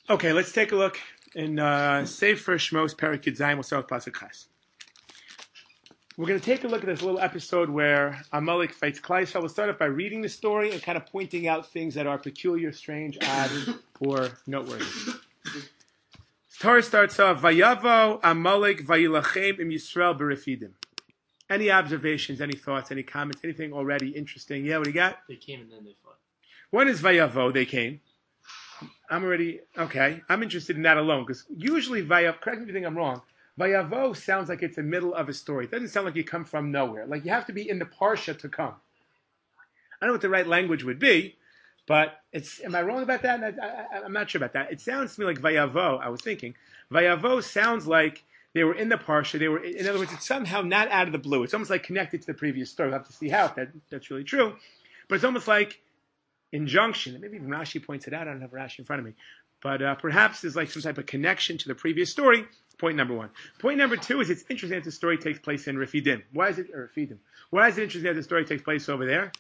Okay, let's take a look in Sefer Shmos Perek Yud Zayin. We'll start with Pasuk Ches. We're going to take a look at this little episode where Amalek fights Klal Yisrael. We'll start off by reading the story and kind of pointing out things that are peculiar, strange, odd, or noteworthy. The Torah starts off, Vayavo Amalek Vayilachem im Yisrael b'Refidim. Any observations, any thoughts, any comments, anything already interesting? Yeah, what do you got? They came and then they fought. When is Vayavo? They came. I'm interested in that alone, because usually correct me if you think I'm wrong, Vayavo sounds like it's the middle of a story. It doesn't sound like you come from nowhere. Like you have to be in the Parsha to come. I don't know what the right language would be, but am I wrong about that? I'm not sure about that. It sounds to me like Vayavo, I was thinking. Vayavo sounds like they were in the Parsha. In other words, it's somehow not out of the blue. It's almost like connected to the previous story. We'll have to see how that's really true. But it's almost like injunction, and maybe even Rashi points it out. I don't have Rashi in front of me, but perhaps there's like some type of connection to the previous story. Point number one. Point number two is it's interesting that the story takes place in Refidim. Why is it interesting that the story takes place over there?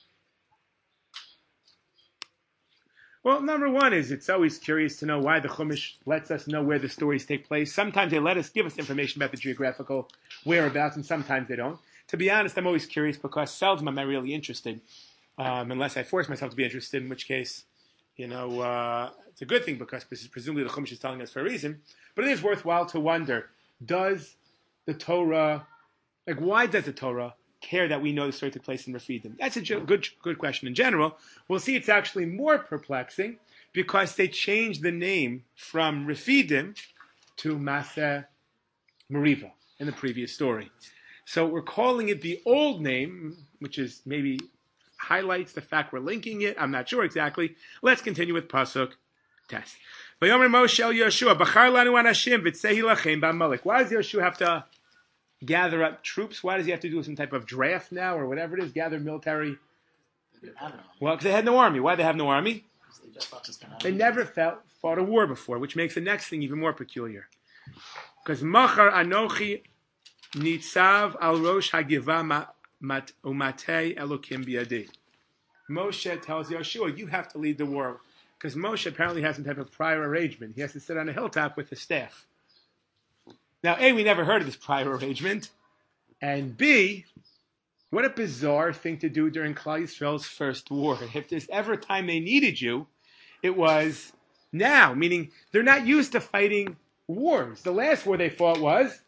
Well, number one is it's always curious to know why the Chumash lets us know where the stories take place. Sometimes they give us information about the geographical whereabouts, and sometimes they don't. To be honest, I'm always curious because seldom am I really interested. Unless I force myself to be interested, in which case, it's a good thing because presumably the Chumash is telling us for a reason. But it is worthwhile to wonder, does the Torah, why does the Torah care that we know the story took place in Refidim? That's a good question in general. We'll see it's actually more perplexing because they changed the name from Refidim to Maseh Meriva in the previous story. So we're calling it the old name, which is maybe highlights the fact we're linking it. I'm not sure exactly. Let's continue with Pasuk Tes. Vayomer Moshe el Yoshua, Bachar lanu anashim v'tzehi lachem b'Amalek. Why does Yoshua have to gather up troops? Why does he have to do some type of draft now, or whatever it is, gather military? Well, because they had no army. Why do they have no army? They never fought a war before, which makes the next thing even more peculiar. Because Machar Anochi Nitzav al Rosh Hagivah Umatei Elokim Biadi. Moshe tells Yoshua, you have to lead the war. Because Moshe apparently has some type of prior arrangement. He has to sit on a hilltop with his staff. Now, A, we never heard of this prior arrangement. And B, what a bizarre thing to do during Klal Yisrael's first war. If there's ever a time they needed you, it was now. Meaning, they're not used to fighting wars. The last war they fought was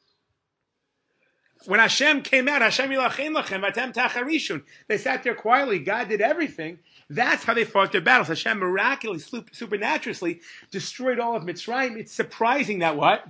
when Hashem came out, Hashem yilachem lachem v'atem tacharishun. They sat there quietly. God did everything. That's how they fought their battles. Hashem miraculously, supernaturally destroyed all of Mitzrayim. It's surprising that what?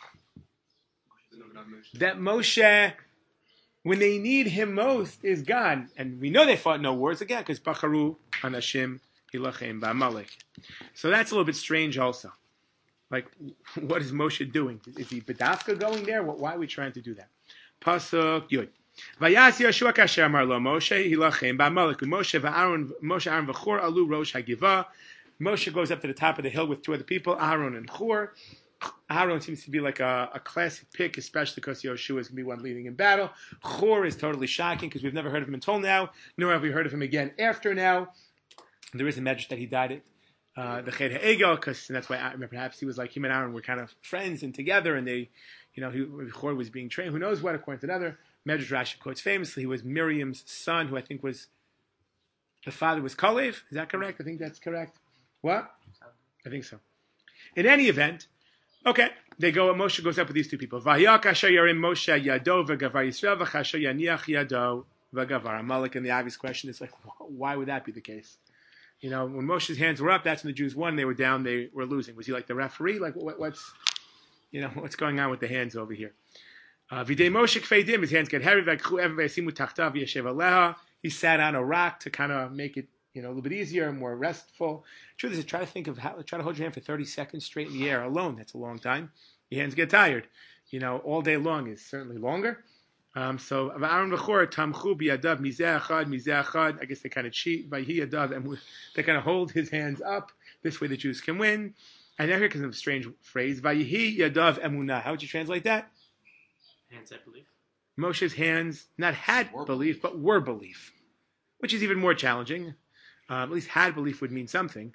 That Moshe, when they need him most, is gone. And we know they fought no wars again because Bacharu Anashim Hilachem Ba'Amalek. So that's a little bit strange also. Like, what is Moshe doing? Is he Bedafka going there? Why are we trying to do that? Pasuk Yud. Vayas Yoshua kasher amar lo Moshe hilachem ba'Amalek Moshe Aaron v'Chur alu rosh hagivah. Moshe goes up to the top of the hill with two other people, Aaron and Chur. Aaron seems to be like a classic pick, especially because Yoshua is going to be one leading in battle. Chur is totally shocking because we've never heard of him until now, nor have we heard of him again after now. There is a medrash that he died at the Ched HaEgel, because that's why perhaps he was like him and Aaron were kind of friends and together, and they, Chur was being trained. Who knows what? According to another medrash, Rashi quotes famously, he was Miriam's son, who I think was the father was Kalev. Is that correct? I think that's correct. What? I think so. In any event, okay, Moshe goes up with these two people. Vayak asher yarim Moshe yado v'gavar Yisrael v'chasher yaniach yado v'gavar Amalek. And the obvious question is like, why would that be the case? When Moshe's hands were up, that's when the Jews won. They were down. They were losing. Was he like the referee? Like what's going on with the hands over here? V'dei Moshe kfeidim. His hands get heavy. V'kchu everybody simu tachtav yeshev aleha. He sat on a rock to kind of make it a little bit easier and more restful. Truth is, try to hold your hand for 30 seconds straight in the air alone. That's a long time. Your hands get tired. All day long is certainly longer. So Aaron v'Chur tamchu biyadav mizeh achad. I guess they kind of cheat by yadav, and they kind of hold his hands up. This way the Jews can win. And now here comes a strange phrase: Vayihi yadav emunah. How would you translate that? Hands had belief. Moshe's hands not had belief, but were belief, which is even more challenging. At least had belief would mean something.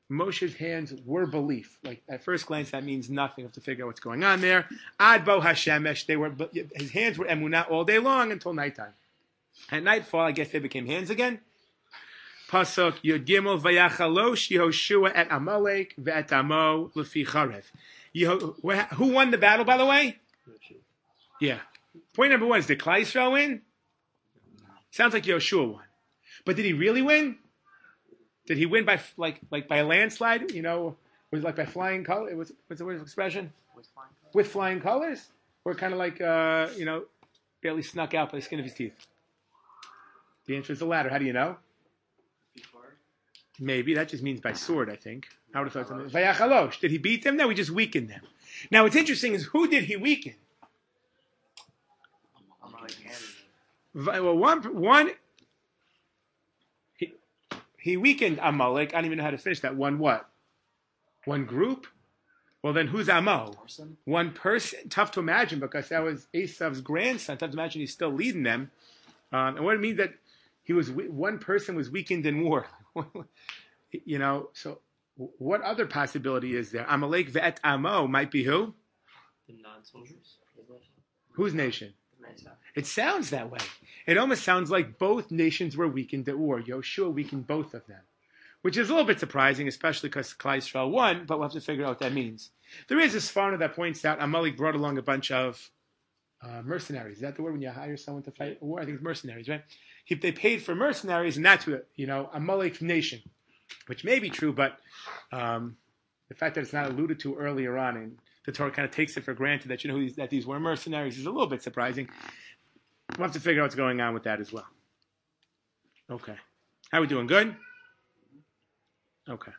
Moshe's hands were belief. Like at first glance, that means nothing. You have to figure out what's going on there. Ad bo hashemesh, his hands were emunah all day long until nighttime. At nightfall, I guess they became hands again. Pasuk Yud Gimel Vayachalosh Yehoshua et Amalek ve'et Amo lefi Charev. Who won the battle, by the way? Yeah. Point number one is, did Klal Yisrael win? Sounds like Yehoshua won. But did he really win? Did he win by by a landslide? You know, was it like by flying colors? What's the word expression? With flying colors? Or kind of like, barely snuck out by the skin of his teeth? The answer is the latter. How do you know? Maybe. That just means by sword, I think. I would have thought something. Vayachalosh. Did he beat them? No, he just weakened them. Now, what's interesting is, who did he weaken? Well, one he weakened Amalek. I don't even know how to finish that. One what? One group? Well, then who's Amo? One person. Tough to imagine, because that was Esav's grandson. Tough to imagine he's still leading them. And what it means that one person was weakened in war. So what other possibility is there? Amalek ve'et Amo might be who? The non-soldiers. Whose nation? It sounds that way. It almost sounds like both nations were weakened at war. Yoshua weakened both of them, which is a little bit surprising, especially because Klal Yisrael won, but we'll have to figure out what that means. There is a Sforno that points out Amalek brought along a bunch of mercenaries. Is that the word when you hire someone to fight a war? I think it's mercenaries, right? They paid for mercenaries, and that's what, Amalek's nation, which may be true, but the fact that it's not alluded to earlier on, and the Torah kind of takes it for granted that that these were mercenaries is a little bit surprising. We'll have to figure out what's going on with that as well. Okay. How are we doing? Good? Okay.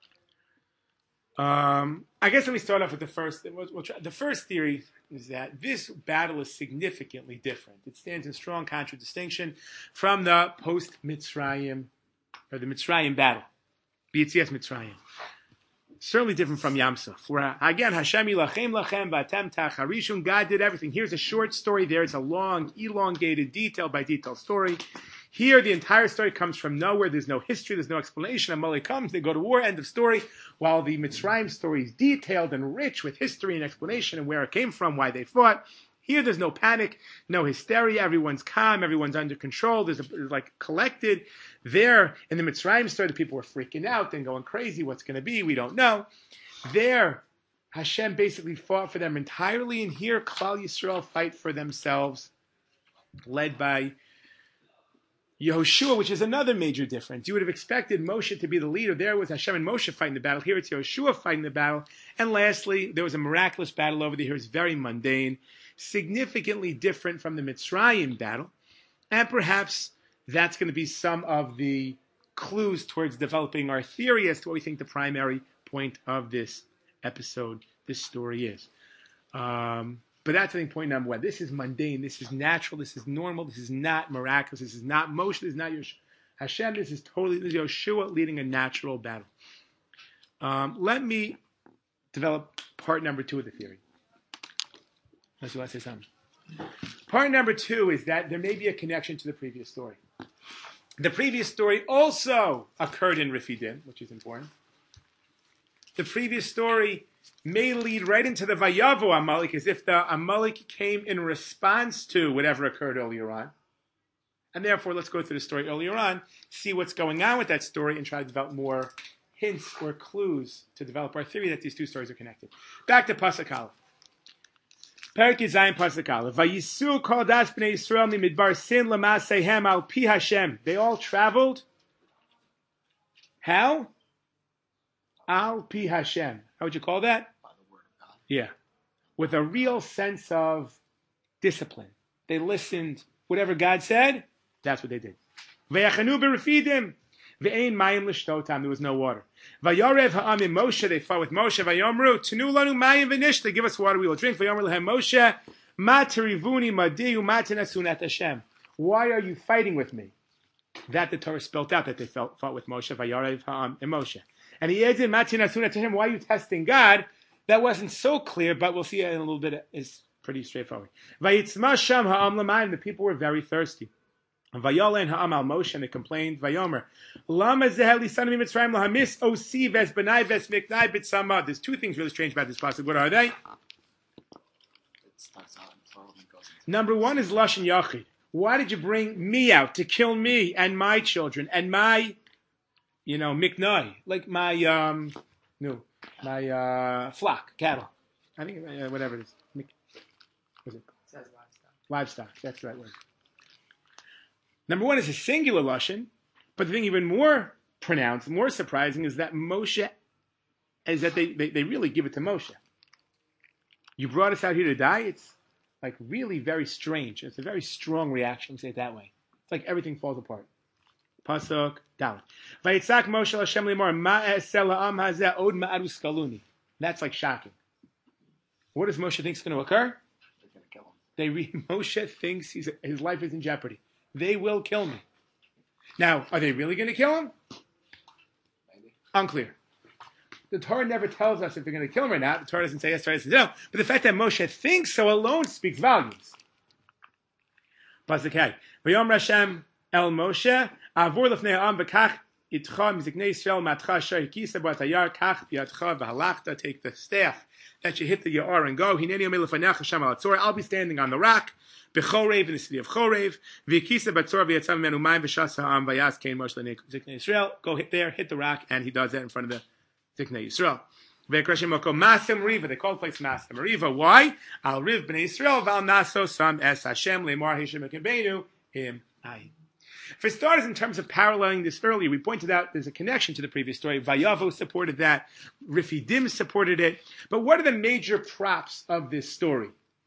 I guess let me start off with the first. The first theory is that this battle is significantly different. It stands in strong contradistinction from the post-Mitzrayim, or the Mitzrayim battle, B'Yetzias Mitzrayim. Certainly different from Yam Suf, where again Hashem yilachem lachem v'atem tacharishun. God did everything. Here's a short story. There it's a long, elongated, detail by detail story. Here the entire story comes from nowhere. There's no history. There's no explanation. Amalek comes. They go to war. End of story. While the Mitzrayim story is detailed and rich with history and explanation and where it came from, why they fought. Here there's no panic, no hysteria. Everyone's calm. Everyone's under control. There's collected. There in the Mitzrayim story, the people were freaking out and going crazy. What's going to be? We don't know. There, Hashem basically fought for them entirely. And here, Klal Yisrael fight for themselves, led by Yehoshua, which is another major difference. You would have expected Moshe to be the leader. There was Hashem and Moshe fighting the battle. Here it's Yehoshua fighting the battle. And lastly, there was a miraculous battle over there. Here it's very mundane, significantly different from the Mitzrayim battle. And perhaps that's going to be some of the clues towards developing our theory as to what we think the primary point of this episode, this story is. But that's, I think, point number one. This is mundane. This is natural. This is normal. This is not miraculous. This is not Moshe. This is not Hashem. This is Yoshua leading a natural battle. Let me develop part number two of the theory. Unless you want to say something. Part number two is that there may be a connection to the previous story. The previous story also occurred in Refidim, which is important. The previous story may lead right into the Vayavo Amalek, as if the Amalek came in response to whatever occurred earlier on. And therefore, let's go through the story earlier on, see what's going on with that story, and try to develop more hints or clues to develop our theory that these two stories are connected. Back to Pasuk Aleph. Perik Yizayim Pasuk Aleph. Vayisu kol das b'nei Yisrael midbar sin l'masehem al pi Hashem. They all traveled. How? Al pi Hashem. How would you call that? By the word of God. Yeah. With a real sense of discipline. They listened. Whatever God said, that's what they did. V'yachanu b'refidim. V'ein mayim l'shtotam. There was no water. V'yorev ha'amim Moshe. They fought with Moshe. V'yomru. Tenu lanu mayim v'nishta. Give us water, we will drink. V'yomer lehem Moshe. Ma terivuni madiu ma tenasun et Hashem. Why are you fighting with me? That the Torah spelled out that they fought with Moshe. V'yorev ha'amim Moshe. And he adds in ma tenasun et Hashem. Why are you testing God? That wasn't so clear, but we'll see it in a little bit. It's pretty straightforward. Vayitzma sham ha'am l'mayim. The people were very thirsty. Vayolen ha'amal Moshe, and they complained. Vayomer, lama zeheli sanami mitzrayim lahamis osi ves benai ves miknai bitsama. There's two things really strange about this passage. What are they? Number one is lashon yachid. Why did you bring me out to kill me and my children and my, miknai, like my flock, cattle? I think whatever it is. What's it? It says livestock. Livestock. That's the right word. Number one is a singular lashon, but the thing even more pronounced, more surprising, is that Moshe, is that they really give it to Moshe. You brought us out here to die. It's like really very strange. It's a very strong reaction. Say it that way. It's like everything falls apart. Pasuk Dalet. Vayitzak Moshe Hashem limor ma'aseh la'am hazeh od ma'aru skaluni. That's like shocking. What does Moshe think is going to occur? They're going to kill him. Moshe thinks his life is in jeopardy. They will kill me. Now, are they really going to kill him? Maybe. Unclear. The Torah never tells us if they're going to kill him or not. The Torah doesn't say yes, the Torah doesn't say no. But the fact that Moshe thinks so alone speaks volumes. Pasuk Hey. V'yom Hashem el Moshe avur lefnei ha'am v'kach itcha miziknei Yisrael matcha asher hikisa b'atayar kach b'yadcha v'halachta. Take the staff that you hit the Ya'ar and go. Hineni yomei lefanech Hashem al Hatzor. I'll be standing on the rock. B'chorev, in the city of Chorev. V'yikisa b'tzor v'yatzam menu mayim v'shas ha'am v'yas kein Moshe l'ziknei Yisrael. Go hit the rock, and he does that in front of the Ziknei Yisrael. Ve'krashim moko Maseh Meriva. They call the place Maseh Meriva. Why? Al riv b'nei Yisrael v'al naso sam es Hashem le'mar Hashem ekebenu him ayin. For starters, in terms of paralleling this earlier, we pointed out there's a connection to the previous story. Vayavo supported that. Rifidim supported it. But what are the major props of this story?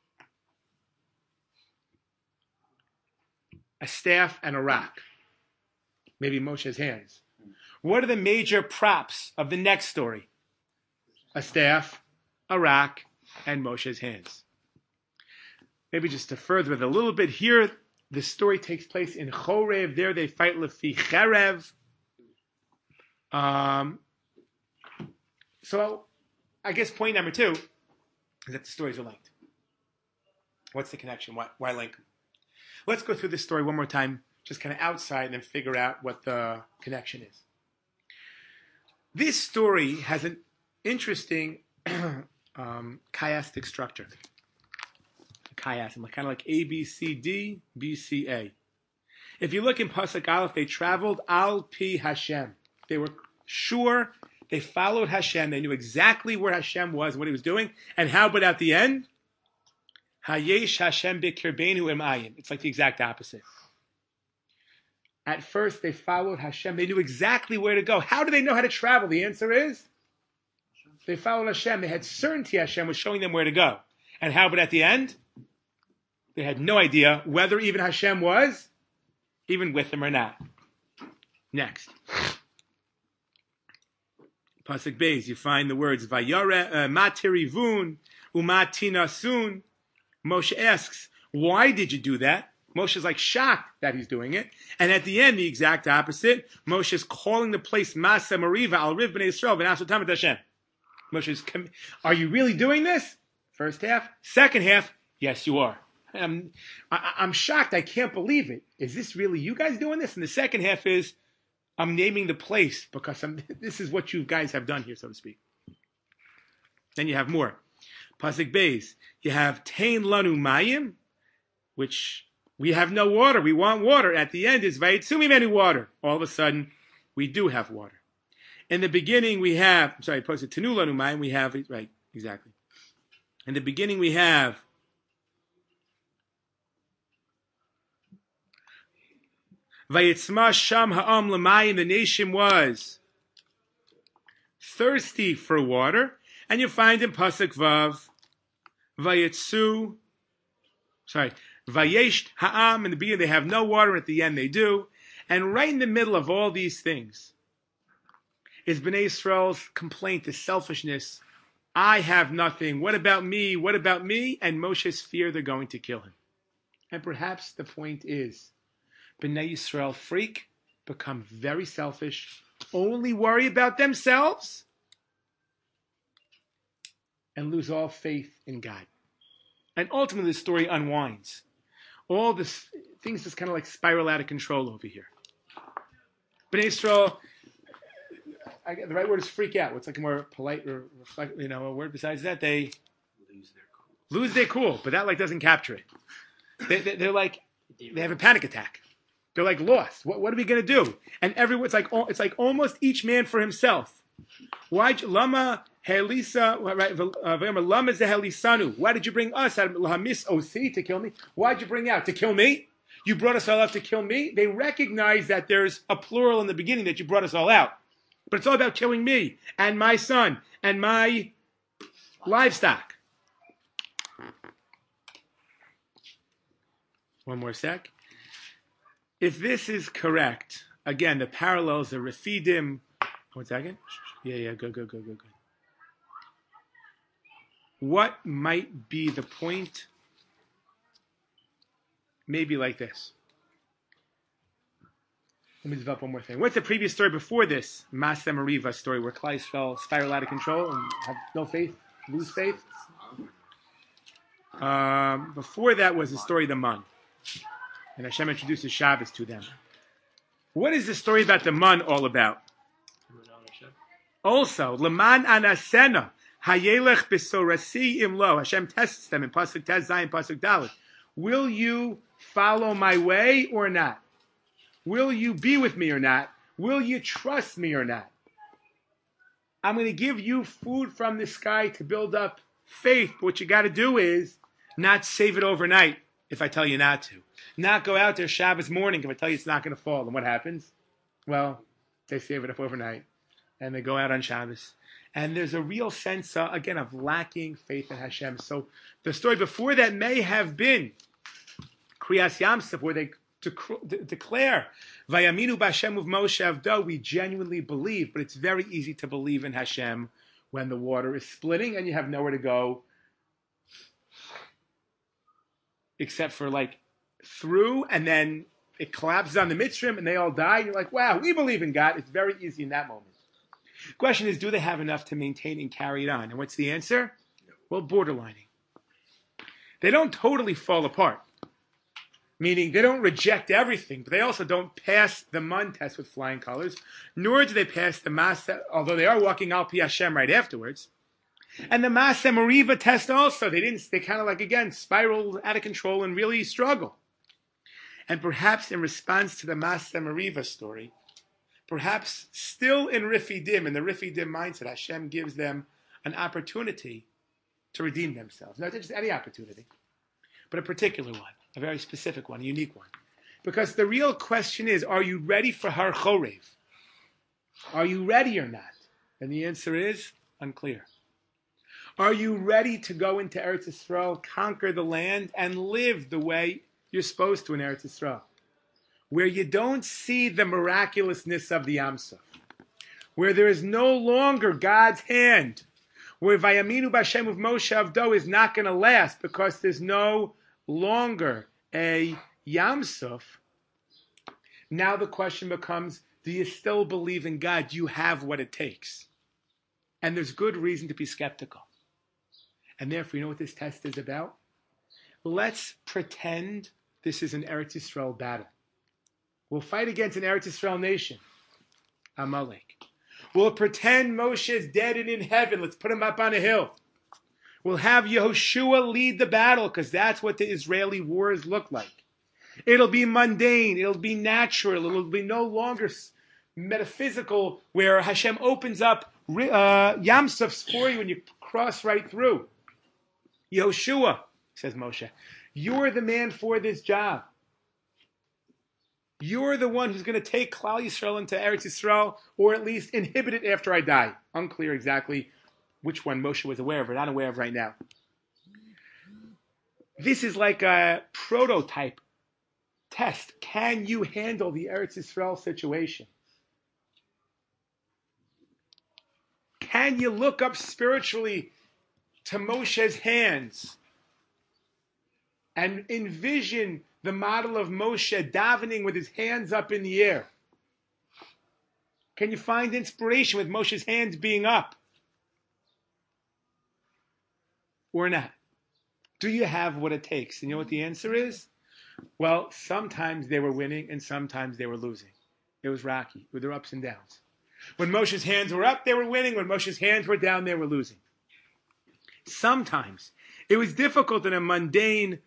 A staff and a rock. Maybe Moshe's hands. What are the major props of the next story? A staff, a rock, and Moshe's hands. Maybe just to further it a little bit here, the story takes place in Chorev. There they fight Lefi Cherev. So I guess point number 2 is that the stories are linked. What's the connection? Why link them? Let's go through this story one more time, just kind of outside, and then figure out what the connection is. This story has an interesting chiastic structure. Chiasm, kind of like A, B, C, D, B, C, A. If you look in Pasuk Aleph, they traveled al pi Hashem. They were sure, they followed Hashem. They knew exactly where Hashem was, what he was doing. And how about at the end? Hayesh Hashem b'kirbeinu emayim. It's like the exact opposite. At first, they followed Hashem. They knew exactly where to go. How do they know how to travel? The answer is, they followed Hashem. They had certainty Hashem was showing them where to go. And how about at the end? They had no idea whether even Hashem was even with them or not. Next. Pasuk Beis, you find the words, Vayare matirivun umatinasun. Moshe asks, why did you do that? Moshe's like shocked that he's doing it. And at the end, the exact opposite. Moshe's calling the place Maseh Meriva al Riv b'nei Yisrael v'nasu tamet Hashem. Moshe's, are you really doing this? First half. Second half, yes, you are. I'm shocked. I can't believe it. Is this really you guys doing this? And the second half is, I'm naming the place because this is what you guys have done here, so to speak. Then you have more. Pasuk Beis. You have Tein Lanu Mayim, which we have no water. We want water. At the end is Vayitzu Mimenu water. All of a sudden, we do have water. In the beginning, we have, Pasuk Tenu Lanu Mayim, we have, right, exactly. In the beginning, we have Vayitzma Sham Ha'am L'mayim. The nation was thirsty for water. And you find in Pasuk Vav, Vayesh Ha'am. In the beginning, they have no water. At the end, they do. And right in the middle of all these things is Bnei Yisrael's complaint, the selfishness. I have nothing. What about me? What about me? And Moshe's fear they're going to kill him. And perhaps the point is, Bnei Yisrael freak, become very selfish, only worry about themselves, and lose all faith in God. And ultimately the story unwinds. All the things just kind of like spiral out of control over here. Bnei Yisrael, the right word is freak out. What's like a more polite or reflect, a word besides that? They lose their cool, but that like doesn't capture it. They're like, they have a panic attack. They're like lost. What are we going to do? And everyone, it's like almost each man for himself. Why lama helisa? Lama zehelisanu. Why did you bring us out of lahamis osi to kill me? Why did you bring out to kill me? You brought us all out to kill me. They recognize that there's a plural in the beginning that you brought us all out, but it's all about killing me and my son and my livestock. One more sec. If this is correct, again, the parallels are Refidim. 1 second. Yeah, good. What might be the point? Maybe like this. Let me develop one more thing. What's the previous story before this? Maseh Meriva story where Klal Yisrael spiral out of control and have no faith, lose faith. Before that was the story of the man. And Hashem introduces Shabbos to them. What is the story about the man all about? Also, Leman Anasena, Hayelech Besorasi Imlo. Hashem tests them in Pasuk Tez Zayin, Pasuk Dalet. Will you follow my way or not? Will you be with me or not? Will you trust me or not? I'm going to give you food from the sky to build up faith. But what you got to do is not save it overnight if I tell you not to. Not go out there Shabbos morning if I tell you it's not going to fall. And what happens? Well, they save it up overnight. And they go out on Shabbos. And there's a real sense, again, of lacking faith in Hashem. So the story before that may have been Kriyas Yamsuf, where they declare, Vayaminu b'Hashem of Moshe Avdo, we genuinely believe, but it's very easy to believe in Hashem when the water is splitting and you have nowhere to go except for like through, and then it collapses on the Mitzrim and they all die. And you're like, wow, we believe in God. It's very easy in that moment. The question is, do they have enough to maintain and carry it on? And what's the answer? Well, borderlining. They don't totally fall apart. Meaning they don't reject everything, but they also don't pass the Mun test with flying colors, nor do they pass the Maseh, although they are walking Al Pi Hashem right afterwards. And the Maseh Meriva test also, they kind of like, again, spiraled out of control and really struggle. And perhaps in response to the Maseh Meriva story, perhaps still in Rifidim, in the Rifidim mindset, Hashem gives them an opportunity to redeem themselves. Not just any opportunity, but a particular one. A very specific one, a unique one. Because the real question is, are you ready for Har Chorev? Are you ready or not? And the answer is unclear. Are you ready to go into Eretz Yisrael, conquer the land, and live the way you're supposed to in Eretz Yisrael? Where you don't see the miraculousness of the Yam Suf. Where there is no longer God's hand. Where Vayaminu b'Hashem of Moshe Avdo is not going to last because there's no longer a Yam Suf. Now the question becomes, do you still believe in God? Do you have what it takes? And there's good reason to be skeptical. And therefore, you know what this test is about? Let's pretend this is an Eretz Yisrael battle. We'll fight against an Eretz Yisrael nation, Amalek. We'll pretend Moshe is dead and in heaven. Let's put him up on a hill. We'll have Yehoshua lead the battle because that's what the Israeli wars look like. It'll be mundane. It'll be natural. It'll be no longer metaphysical where Hashem opens up Yam Sufs for you and you cross right through. Yehoshua, says Moshe, you're the man for this job. You're the one who's going to take Klal Yisrael into Eretz Yisrael, or at least inhibit it after I die. Unclear exactly which one Moshe was aware of or not aware of right now. This is like a prototype test. Can you handle the Eretz Yisrael situation? Can you look up spiritually to Moshe's hands and envision the model of Moshe davening with his hands up in the air? Can you find inspiration with Moshe's hands being up? Or not? Do you have what it takes? And you know what the answer is? Well, sometimes they were winning and sometimes they were losing. It was rocky with their ups and downs. When Moshe's hands were up, they were winning. When Moshe's hands were down, they were losing. Sometimes it was difficult in a mundane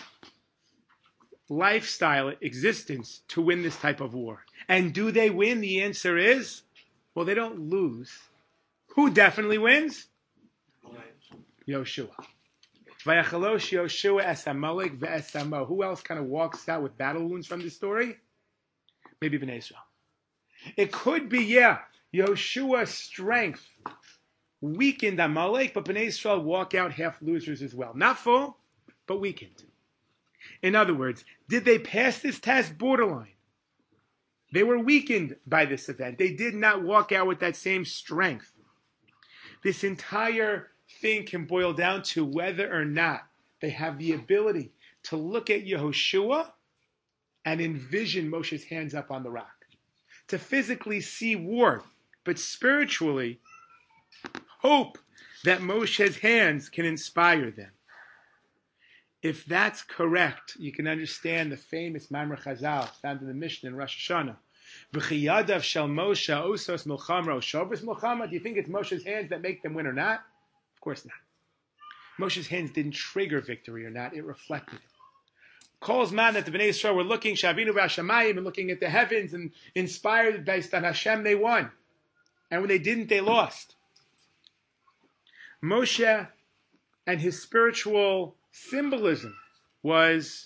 lifestyle existence to win this type of war. And do they win? The answer is, well, they don't lose. Who definitely wins? Yoshua. Vayachalosh Yoshua es Amalek ve'es Samo. Who else kind of walks out with battle wounds from this story? Maybe Bnei Israel. It could be, Yoshua's strength weakened Amalek, but Bnei Israel walk out half losers as well. Not full, but weakened. In other words, did they pass this test? Borderline. They were weakened by this event. They did not walk out with that same strength. This entire thing can boil down to whether or not they have the ability to look at Yehoshua and envision Moshe's hands up on the rock. To physically see war, but spiritually hope that Moshe's hands can inspire them. If that's correct, you can understand the famous Mamre Chazal found in the Mishnah in Rosh Hashanah. V'chiyadav shel Moshe osos milchama oshovos milchama. Do you think it's Moshe's hands that make them win or not? Of course not. Moshe's hands didn't trigger victory or not; it reflected it. Calls man that the Bnei Yisrael were looking Shavinu v'Hashamayim and looking at the heavens and inspired based on Hashem, they won, and when they didn't, they lost. Moshe and his spiritual symbolism was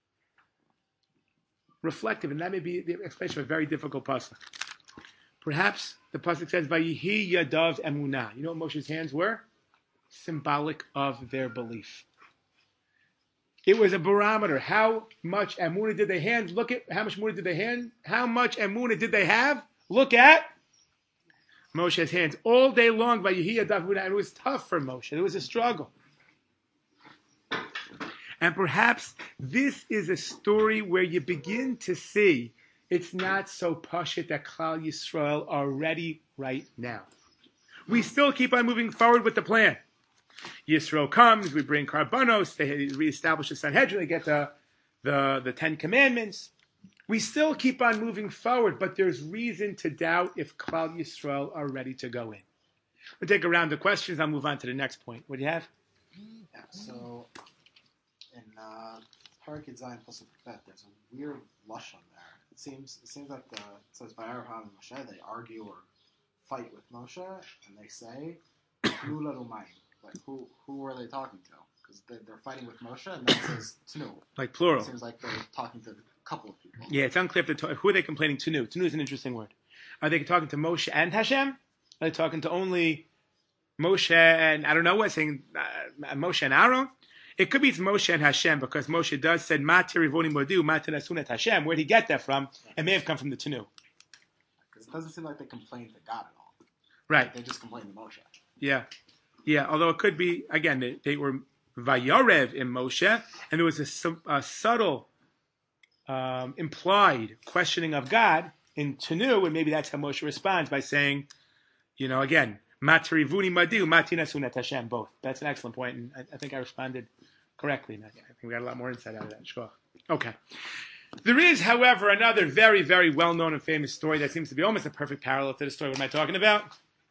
reflective, and that may be the explanation of a very difficult pasuk. Perhaps the pasuk says, "Vayihi yadav emunah." You know what Moshe's hands were? Symbolic of their belief. It was a barometer. How much emunah did they hand? Look at how much emunah did they hand? How much emunah did they have? Look at Moshe's hands all day long. Vayihi yadav emunah. And it was tough for Moshe. It was a struggle. And perhaps this is a story where you begin to see it's not so pashut that Klal Yisrael are ready right now. We still keep on moving forward with the plan. Yisrael comes, we bring Karbanos, they reestablish the Sanhedrin, they get the Ten Commandments. We still keep on moving forward, but there's reason to doubt if Klal Yisrael are ready to go in. We'll take a round of questions, I'll move on to the next point. What do you have? Yeah, so in Parakid Zion plus Bet, there's a weird lashon there. It seems like it says by Abraham and Moshe, they argue or fight with Moshe, and they say, Lula Rumayim. Like, who are they talking to? Because they're fighting with Moshe, and that says Tnu. Like plural. It seems like they're talking to a couple of people. Yeah, it's unclear who are they complaining to. Tnu is an interesting word. Are they talking to Moshe and Hashem? Are they talking to only Moshe and, I don't know what, saying Moshe and Aaron? It could be it's Moshe and Hashem, because Moshe does said, Ma tirivoni modu, ma tenasunet Hashem. Where'd he get that from? It may have come from the Tnu. Because it doesn't seem like they complained to God at all. Right. Like they just complained to Moshe. Yeah. Yeah, although it could be, again, they were Vayarev in Moshe, and there was a subtle implied questioning of God in Tanu, and maybe that's how Moshe responds by saying, again, Matrivuni Madu, Matina Sunat Hashem, both. That's an excellent point, and I think I responded correctly. I think we got a lot more insight out of that. Sure. Okay. There is, however, another very, very well-known and famous story that seems to be almost a perfect parallel to the story. What am I talking about?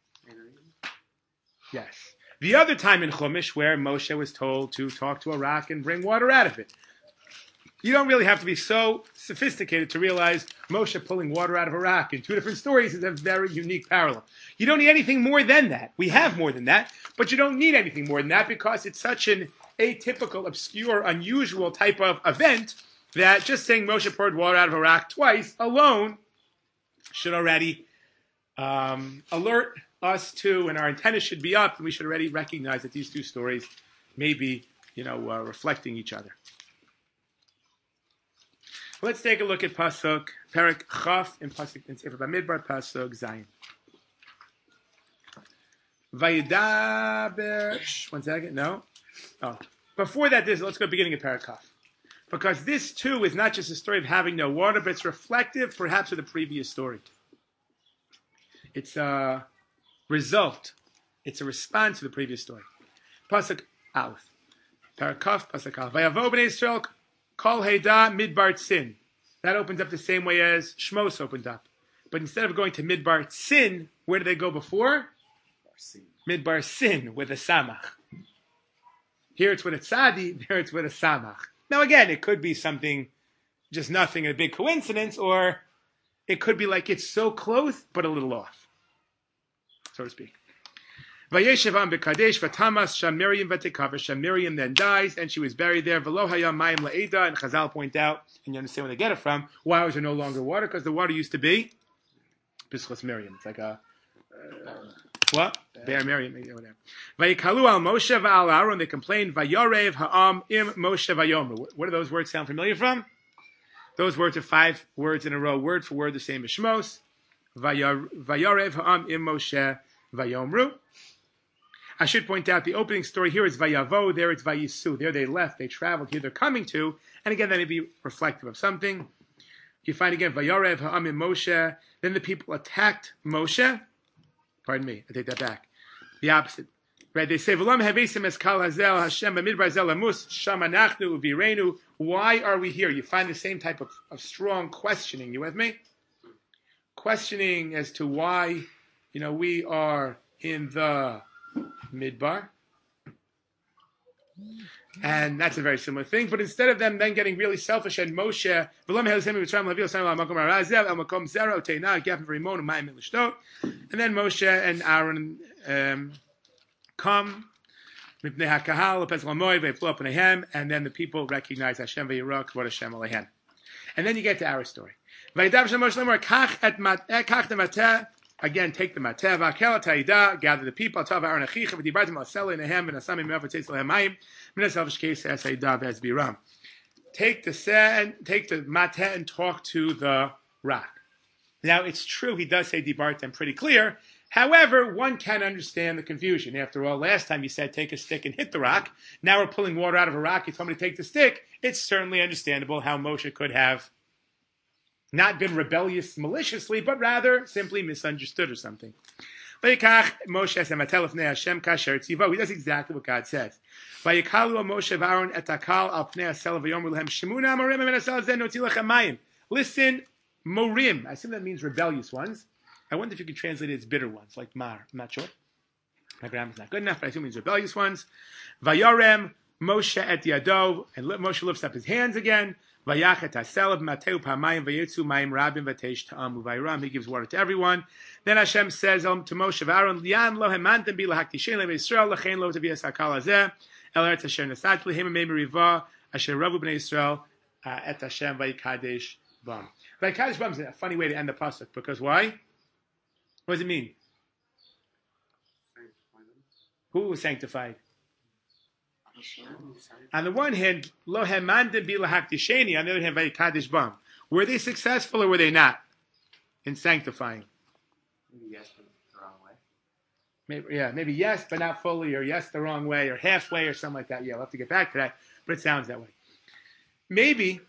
Yes. The other time in Chumash where Moshe was told to talk to a rock and bring water out of it. You don't really have to be so sophisticated to realize Moshe pulling water out of a rock in two different stories is a very unique parallel. You don't need anything more than that. We have more than that, but you don't need anything more than that because it's such an atypical, obscure, unusual type of event that just saying Moshe poured water out of a rock twice alone should already alert us to, and our antennas should be up, and we should already recognize that these two stories may be, reflecting each other. Let's take a look at Pasuk, Perek Chaf, in Pasuk in Sefer Bamidbar, Pasuk Zayin. Vayidaber, 1 second, no? Oh. Before that, let's go beginning at Perek Chaf. Because this, too, is not just a story of having no water, but it's reflective, perhaps, of the previous story. It's a result. It's a response to the previous story. Pasuk Aleph. Perek Chaf, Pasuk Aleph. Vayavo b'nei Yisrael Kol Heda Midbar Tzin. That opens up the same way as Shmos opened up. But instead of going to Midbar Tzin, where did they go before? Midbar Sin with a Samach. Here it's with a Tzadi, there it's with a Samach. Now again, it could be something, just nothing, a big coincidence, or it could be like it's so close, but a little off, so to speak. Vayeshev am bekadesh v'tamas sham Miriam v'tekaver. Sham Miriam then dies, and she was buried there. V'lo hayam mayim la'eda, and Chazal point out, and you understand where they get it from. Why was there no longer water? Because the water used to be B'schos Miriam. It's like a what? Bear Miriam, whatever. Vayikalu al Moshe v'al Aaron. They complained. Vayorev ha'am im Moshe vayomru. Where do those words sound familiar from? Those words are 5 words in a row, word for word, the same as Shmos. Vayorev ha'am im Moshe vayomru. I should point out the opening story here is Vayavo, there it's Vayisu. There they left, they traveled, here they're coming to, and again that may be reflective of something. You find again Vayorev ha'amim Moshe, then the people attacked Moshe. Pardon me, I take that back. The opposite. Right, they say, V'lam hevesim eskal hazel Hashem b'midbar zel amus sham anachnu uvirenu. Why are we here? You find the same type of strong questioning. You with me? Questioning as to why, we are in the Midbar. And that's a very similar thing. But instead of them then getting really selfish and Moshe, and then Moshe and Aaron come, and then the people recognize Hashem v'yirak what Hashem alehem. And then you get to our story. Again, take the mateh, gather the people, take the mateh and talk to the rock. Now, it's true, he does say dibartem pretty clear. However, one can understand the confusion. After all, last time you said take a stick and hit the rock. Now we're pulling water out of a rock. You told me to take the stick. It's certainly understandable how Moshe could have not been rebellious maliciously, but rather simply misunderstood or something. He does exactly what God says. Listen, morim. I assume that means rebellious ones. I wonder if you can translate it as bitter ones, like mar. I'm not sure. My grammar's not good enough, but I assume it means rebellious ones. Vayarem Moshe et yadov, and Moshe lifts up his hands again. Vayachet haselav mateu pamayim vayitzu mayim rabim vatesh ta'amu vayram. He gives water to everyone. Then Hashem says to Moshe Aaron, "Lian lo hemantem bi lahaktishen lev Yisrael lachein lo taviyas hakal hazeh el eretz asher nasat lehem meim riva asher ravu bnei Yisrael et Hashem vayikadesh bam." Vayikadesh bam is a funny way to end the pasuk because why? What does it mean? Who was sanctified? On the one hand, lo hemandim bi lahaktisheni. On the other hand, vayikadesh bam. Were they successful or were they not in sanctifying? Maybe yes, but the wrong way. Maybe yes, but not fully, or yes the wrong way, or halfway, or something like that. Yeah, we'll have to get back to that, but it sounds that way. Maybe.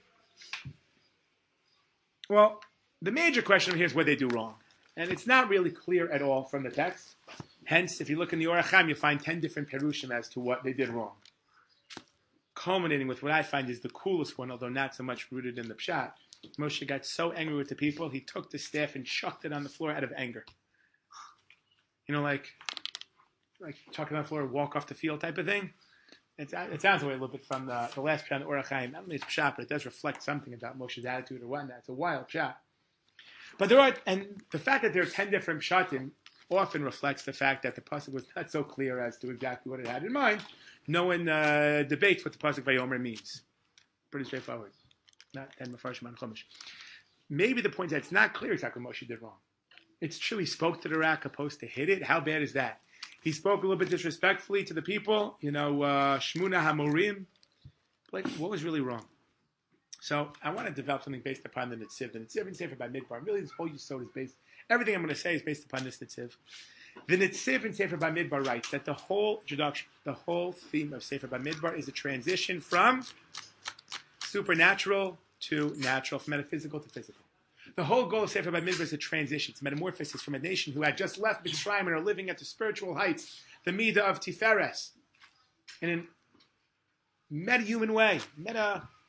Well, the major question here is what they do wrong, and it's not really clear at all from the text. Hence, if you look in the Orach Chaim, you find 10 different perushim as to what they did wrong. Culminating with what I find is the coolest one, although not so much rooted in the pshat. Moshe got so angry with the people, he took the staff and chucked it on the floor out of anger. Like chuck it on the floor, walk off the field type of thing. It sounds away a little bit from the last pshat in the Orach Chaim. Not only it's pshat, but it does reflect something about Moshe's attitude or whatnot. It's a wild pshat. But the fact that there are 10 different pshatim often reflects the fact that the pasuk was not so clear as to exactly what it had in mind. No one debates what the pasuk Vayomer means. Pretty straightforward. Not 10 Mefarshim on Chumash. Maybe the point is that it's not clear exactly what Moshe did wrong. It's true he spoke to the rock opposed to hit it. How bad is that? He spoke a little bit disrespectfully to the people. Shmuna Hamorim. Like, what was really wrong? So I want to develop something based upon the Netziv. The Netziv in Sefer Bamidbar. Really, this whole Yisod is based. Everything I'm going to say is based upon this Netziv. The Netziv in Sefer Bamidbar writes that the whole introduction, the whole theme of Sefer Bamidbar is a transition from supernatural to natural, from metaphysical to physical. The whole goal of Sefer Bamidbar is a transition. It's a metamorphosis from a nation who had just left Mitzrayim and are living at the spiritual heights, the Midah of Tiferes, in a meta-human way,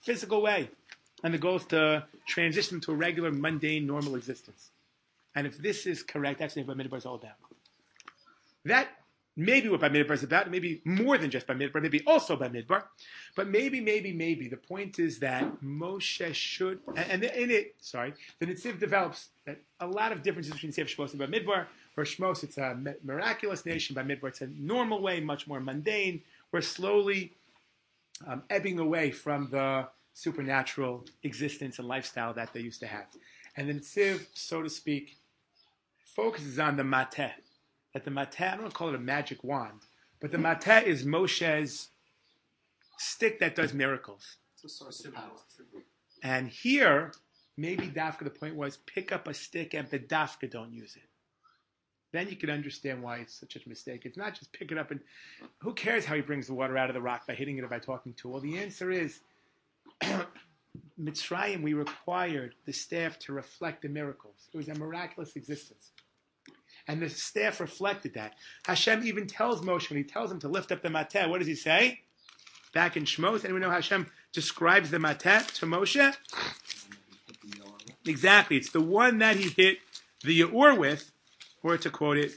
physical way. And the goal is to transition to a regular, mundane, normal existence. And if this is correct, that's what Bamidbar is all about. That may be what Bamidbar is about, maybe more than just Bamidbar, maybe also Bamidbar. But maybe, the point is that Moshe should, and in it, the Netziv develops that a lot of differences between Sefer Shmos and Bamidbar. For Shmos, it's a miraculous nation. Bamidbar, it's a normal way, much more mundane. We're slowly ebbing away from the supernatural existence and lifestyle that they used to have. And the Netziv, so to speak, focuses on the mateh. That the mateh, I don't want to call it a magic wand, but the mateh is Moshe's stick that does miracles. It's a source of power. And here, maybe Dafka, the point was, pick up a stick and Bedafka don't use it. Then you can understand why it's such a mistake. It's not just pick it up and who cares how he brings the water out of the rock by hitting it or by talking to it? Well, the answer is Mitzrayim, we required the staff to reflect the miracles. It was a miraculous existence. And the staff reflected that. Hashem even tells Moshe, when he tells him to lift up the mateh, what does he say? Back in Shmos, anyone know how Hashem describes the mateh to Moshe? Exactly. It's the one that he hit the Yaur with, or to quote it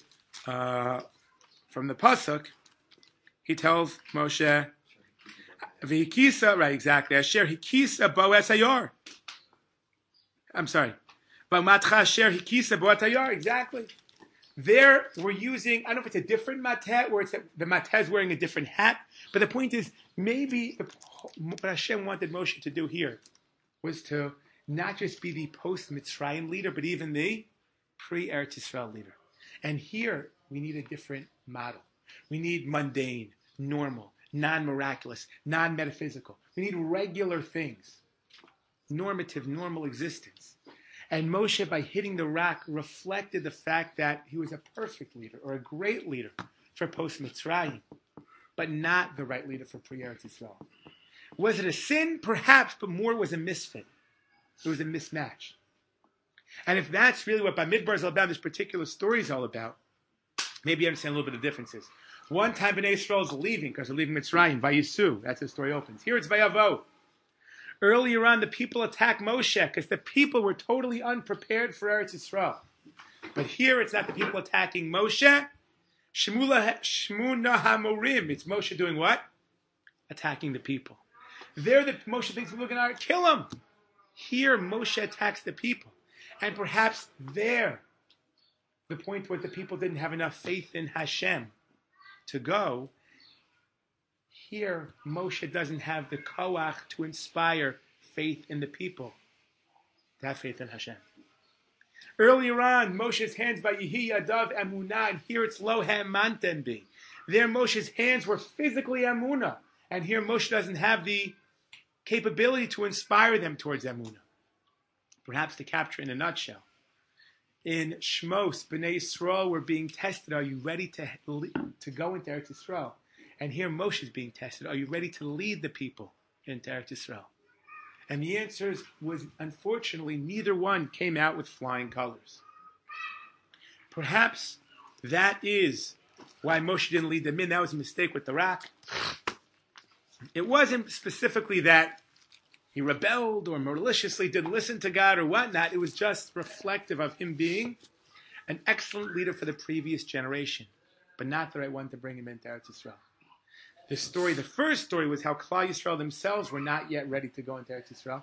from the Pasuk, he tells Moshe, V'hikisa, right, exactly, Asher hikisa bo'es hayar. I'm sorry. Ba'matcha asher hikisa bo'es hayar, exactly. There, we're using, I don't know if it's a different mateh, or it's the mateh is wearing a different hat, but the point is, maybe what Hashem wanted Moshe to do here was to not just be the post-Mitzrayim leader, but even the pre-Eretz Yisrael leader. And here, we need a different model. We need mundane, normal, non-miraculous, non-metaphysical. We need regular things. Normative, normal existence. And Moshe, by hitting the rock, reflected the fact that he was a perfect leader, or a great leader for post-Mitzrayim, but not the right leader for pre-Eretz Yisrael. Was it a sin? Perhaps, but more was a misfit. It was a mismatch. And if that's really what Bamidbar is all about, this particular story is all about, maybe you understand a little bit of differences. One time Bnei Yisrael is leaving, because they're leaving Mitzrayim, Vayisu, that's how the story opens. Here it's Vayavo. Earlier on, the people attack Moshe, because the people were totally unprepared for Eretz Yisrael. But here it's not the people attacking Moshe. Shmuna HaMorim. It's Moshe doing what? Attacking the people. There the Moshe thinks we're going to kill him. Here Moshe attacks the people. And perhaps there, the point where the people didn't have enough faith in Hashem to go, here Moshe doesn't have the koach to inspire faith in the people, to have faith in Hashem. Earlier on, Moshe's hands by Yehi Yadav Emunah, and here it's Lo Hamanten Bi. There Moshe's hands were physically Emunah, and here Moshe doesn't have the capability to inspire them towards Emunah. Perhaps to capture in a nutshell. In Shmos, Bnei Yisrael were being tested. Are you ready to go into Eretz Yisrael? And here Moshe is being tested. Are you ready to lead the people into Eretz Yisrael? And the answer was, unfortunately, neither one came out with flying colors. Perhaps that is why Moshe didn't lead them in. That was a mistake with the rock. It wasn't specifically that he rebelled or maliciously didn't listen to God or whatnot. It was just reflective of him being an excellent leader for the previous generation, but not the right one to bring him into Eretz Yisrael. The first story was how Klal Yisrael themselves were not yet ready to go into Eretz Yisrael.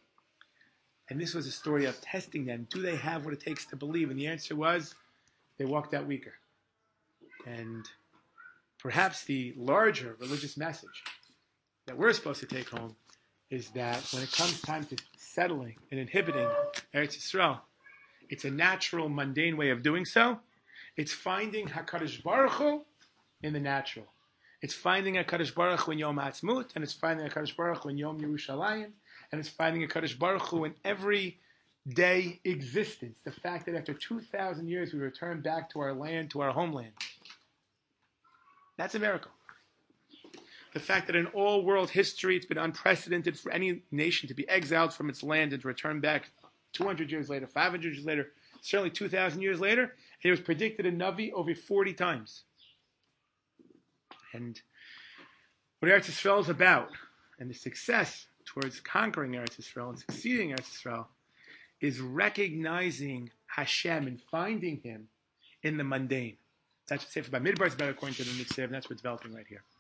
And this was a story of testing them. Do they have what it takes to believe? And the answer was, they walked out weaker. And perhaps the larger religious message that we're supposed to take home is that when it comes time to settling and inhibiting Eretz Yisrael, it's a natural, mundane way of doing so. It's finding HaKadosh Baruch Hu in the natural. It's finding HaKadosh Baruch Hu in Yom HaAtzmaut, and it's finding HaKadosh Baruch Hu in Yom Yerushalayim, and it's finding HaKadosh Baruch Hu in everyday existence. The fact that after 2,000 years we return back to our land, to our homeland. That's a miracle. The fact that in all world history it's been unprecedented for any nation to be exiled from its land and to return back 200 years later, 500 years later, certainly 2,000 years later, and it was predicted in Navi over 40 times. And what Eretz Yisrael is about, and the success towards conquering Eretz Yisrael and succeeding Eretz Yisrael is recognizing Hashem and finding Him in the mundane. That's what Sefer Bamidbar is about according to the Nitziv, and that's what's developing right here.